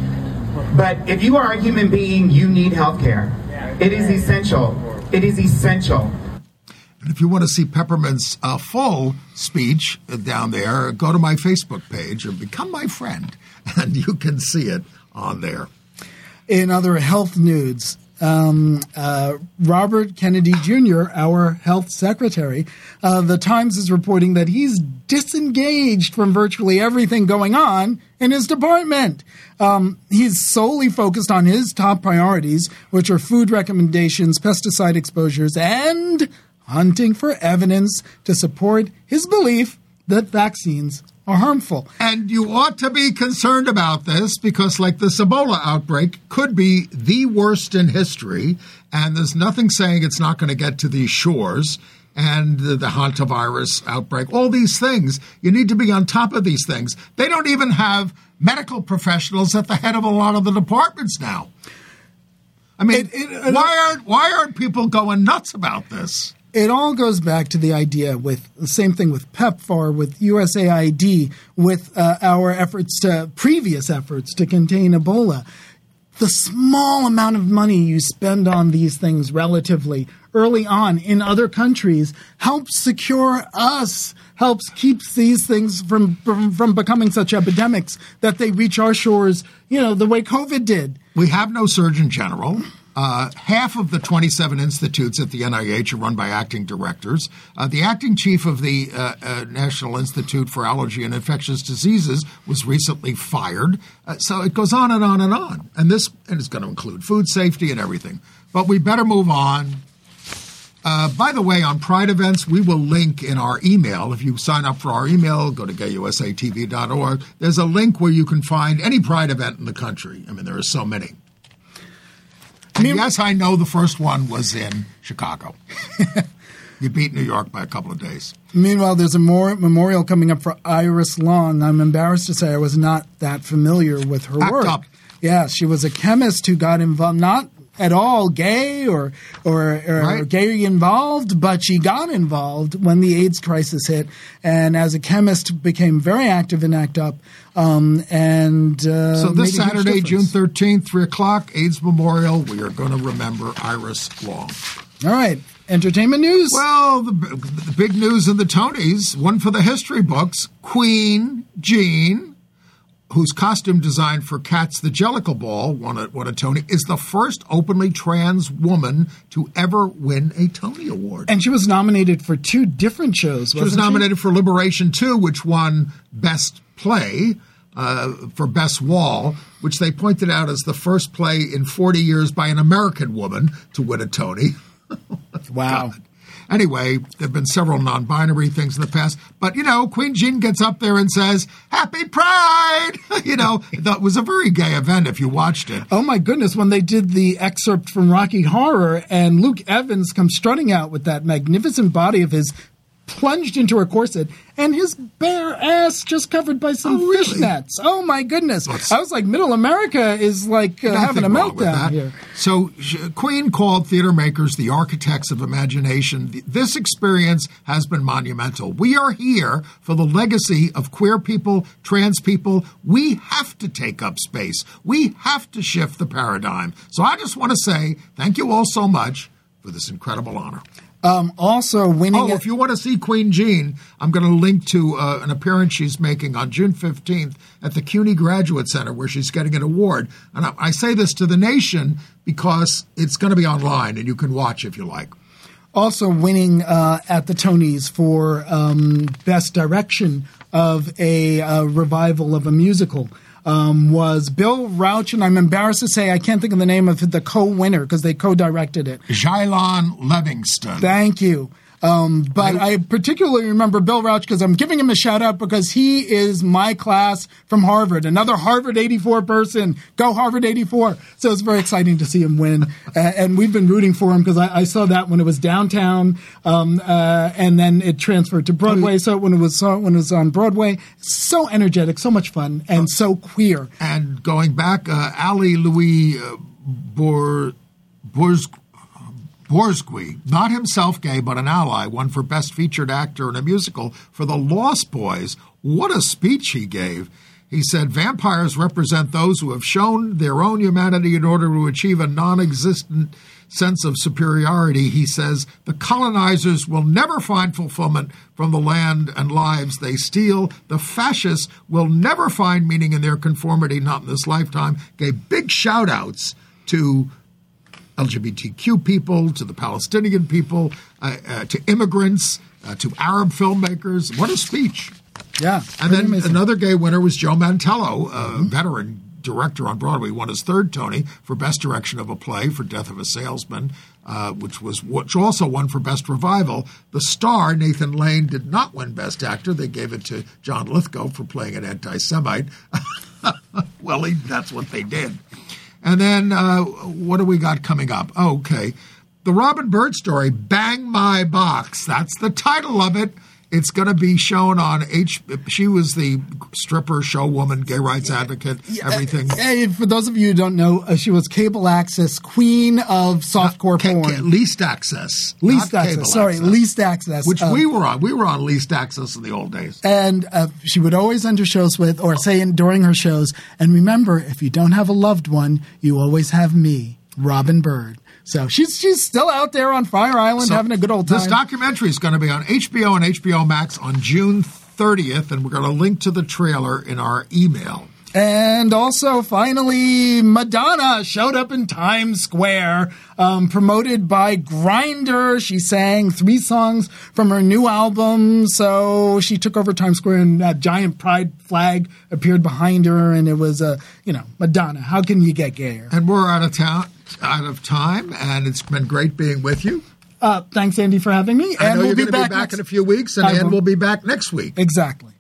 But if you are a human being, you need health care. It is essential. It is essential. And if you want to see Peppermint's uh, full speech uh, down there, go to my Facebook page or become my friend, and you can see it on there. In other health news, um, uh, Robert Kennedy Junior, our health secretary, uh, the Times is reporting that he's disengaged from virtually everything going on in his department. Um, he's solely focused on his top priorities, which are food recommendations, pesticide exposures, and hunting for evidence to support his belief that vaccines are harmful. And you ought to be concerned about this because, like this Ebola outbreak, could be the worst in history, and there's nothing saying it's not going to get to these shores. And the, the hantavirus outbreak, all these things, you need to be on top of these things. They don't even have medical professionals at the head of a lot of the departments now. I mean, it, it, why aren't why aren't people going nuts about this? It all goes back to the idea with the same thing with PEPFAR, with U S A I D, with uh, our efforts to previous efforts to contain Ebola. The small amount of money you spend on these things relatively early on in other countries helps secure us, helps keeps these things from, from, from becoming such epidemics that they reach our shores, you know, the way COVID did. We have no Surgeon General. Uh, half of the twenty-seven institutes at the N I H are run by acting directors. Uh, the acting chief of the uh, uh, National Institute for Allergy and Infectious Diseases was recently fired. Uh, so it goes on and on and on. And this and it's going to include food safety and everything. But we better move on. Uh, by the way, on Pride events, we will link in our email. If you sign up for our email, go to gay u s a t v dot org. There's a link where you can find any Pride event in the country. I mean, there are so many. And yes, I know the first one was in Chicago. You beat New York by a couple of days. Meanwhile, there's a more memorial coming up for Iris Long. I'm embarrassed to say I was not that familiar with her Act work. up. Yeah, she was a chemist who got involved, not at all gay or or, or Right. gay involved, but she got involved when the AIDS crisis hit, and as a chemist became very active in ACT UP. Um, and uh, so this made a huge Saturday, difference. June thirteenth, three o'clock, AIDS Memorial, we are going to remember Iris Long. All right. Entertainment news? Well, the, the big news in the Tonys, one for the history books, Queen Jean, whose costume design for Cats the Jellicle Ball won a, won a Tony, is the first openly trans woman to ever win a Tony Award. And she was nominated for two different shows, She was wasn't nominated for Liberation two, which won Best Play uh, for Best Wall, which they pointed out as the first play in forty years by an American woman to win a Tony. Wow. God. Anyway, there have been several non-binary things in the past. But, you know, Queen Jean gets up there and says, Happy Pride! You know, that was a very gay event if you watched it. Oh, my goodness. When they did the excerpt from Rocky Horror and Luke Evans comes strutting out with that magnificent body of his plunged into her corset and his bare ass just covered by some oh, really? fishnets. Oh, my goodness. Well, I was like, Middle America is like uh, having a meltdown here. So Queen called theater makers the architects of imagination. This experience has been monumental. We are here for the legacy of queer people, trans people. We have to take up space. We have to shift the paradigm. So I just want to say thank you all so much for this incredible honor. Um, also winning. Oh, if you want to see Queen Jean, I'm going to link to uh, an appearance she's making on June fifteenth at the CUNY Graduate Center where she's getting an award. And I, I say this to the nation because it's going to be online and you can watch if you like. Also winning uh, at the Tonys for um, Best Direction of a uh, revival of a musical. Um, was Bill Rauch, and I'm embarrassed to say I can't think of the name of the co-winner because they co-directed it. Jailon Livingston. Thank you. Um, but I particularly remember Bill Rauch because I'm giving him a shout out because he is my class from Harvard, another Harvard eighty-four person. Go Harvard eighty-four. So it's very exciting to see him win. uh, and we've been rooting for him because I, I saw that when it was downtown um, uh, and then it transferred to Broadway. So when it was saw when it was on Broadway, so energetic, so much fun, and so queer. And going back, uh, Ali Louis uh, Bour, Bours, Borzgui, not himself gay, but an ally, won for Best Featured Actor in a Musical for The Lost Boys. What a speech he gave. He said, vampires represent those who have shown their own humanity in order to achieve a non-existent sense of superiority. He says, the colonizers will never find fulfillment from the land and lives they steal. The fascists will never find meaning in their conformity, not in this lifetime. Gave big shout-outs to L G B T Q people, to the Palestinian people, uh, uh, to immigrants, uh, to Arab filmmakers. What a speech. Yeah. And then amazing. Another gay winner was Joe Mantello, a mm-hmm. veteran director on Broadway, won his third Tony for Best Direction of a Play for Death of a Salesman, uh, which was which also won for Best Revival. The star, Nathan Lane, did not win Best Actor. They gave it to John Lithgow for playing an anti-Semite. Well, he, that's what they did. And then uh, what do we got coming up? Oh, okay. The Robin Bird story, Bang My Box. That's the title of it. It's going to be shown on H. She was the stripper, showwoman, gay rights advocate, yeah, everything. Uh, for those of you who don't know, uh, she was cable access queen of softcore uh, porn. Ca- least access. Least access. Sorry, access. least access. Which um, we were on. We were on least access in the old days. And uh, she would always end her shows with, or say in, during her shows, and remember, if you don't have a loved one, you always have me, Robin Bird. So she's she's still out there on Fire Island so having a good old time. This documentary is going to be on H B O and H B O Max on June thirtieth, and we're going to link to the trailer in our email. And also, finally, Madonna showed up in Times Square, um, promoted by Grindr. She sang three songs from her new album. So she took over Times Square, and that giant pride flag appeared behind her. And it was, uh, you know, Madonna. How can you get gayer? And we're out of town, out of time, and it's been great being with you. Uh, thanks, Andy, for having me. I and know we'll you're be going to back be back next- in a few weeks, and Ann will be back next week. Exactly.